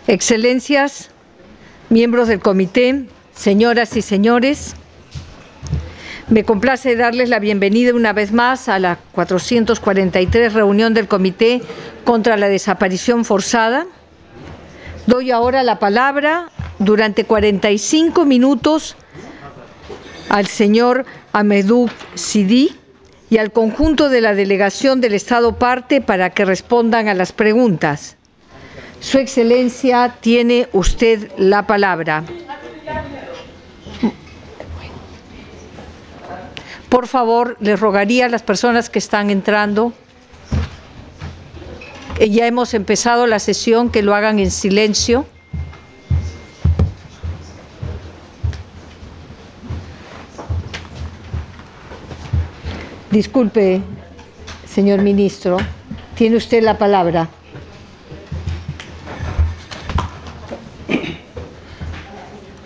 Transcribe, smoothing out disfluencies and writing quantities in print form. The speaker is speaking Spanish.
Excelencias, miembros del comité, señoras y señores, me complace darles la bienvenida una vez más a la 443 reunión del Comité contra la Desaparición Forzada. Doy ahora la palabra durante 45 minutos al señor Ahmedou Sidi y al conjunto de la delegación del Estado parte para que respondan a las preguntas. Su Excelencia, tiene usted la palabra. Por favor, les rogaría a las personas que están entrando, ya hemos empezado la sesión, que lo hagan en silencio. Disculpe, señor ministro, tiene usted la palabra.